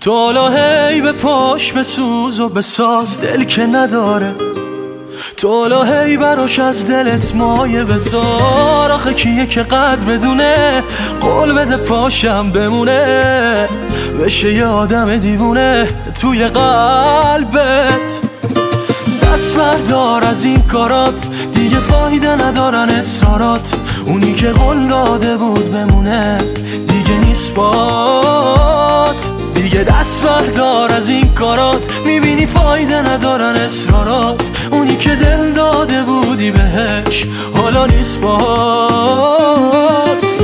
تو حالا هی به پاش بسوز و بساز دل که نداره، تو حالا هی براش از دلت مایه بذار. آخه کیه که قدر بدونه، قول بده پاشم بمونه، بشه یه آدم دیوونه توی قلبت. دست بردار از این کارات، دیگه فایده ندارن اصرارات. اونی که قول داده بود بمونه دیگه نیست بات. دیگه دست بردار از این کارات، میبینی فایده ندارن اصرارات. اونی که دل داده بودی بهش حالا نیست بات.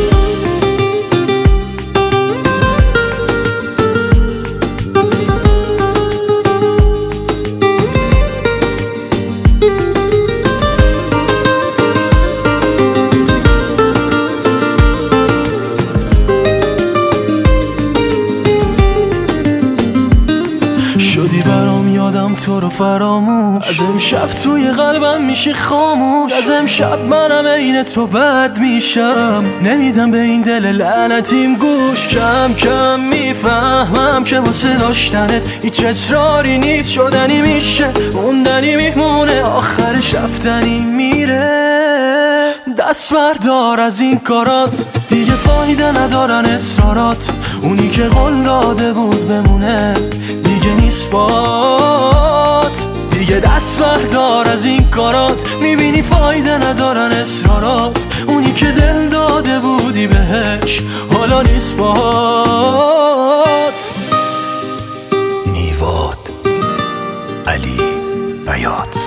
شدی برام یادم تو رو فراموش، از امشب توی قلبم میشه خاموش. از امشب منم عین تو بد میشم، نمیدم به این دل لعنتیم گوش. کم کم میفهمم که واسه داشتنت هیچ اصراری نیست. شدنی میشه موندنی میمونه، آخرش رفتنی میره. دست بردار از این کارات، دیگه فایده ندارن اصرارات. اونی که قول داده بود بمونه دیگه نیست بات. دیگه دست بردار از این کارات، میبینی فایده ندارن اصرارات. اونی که دل داده بودی بهش حالا نیست بات. نیواد علی بیات.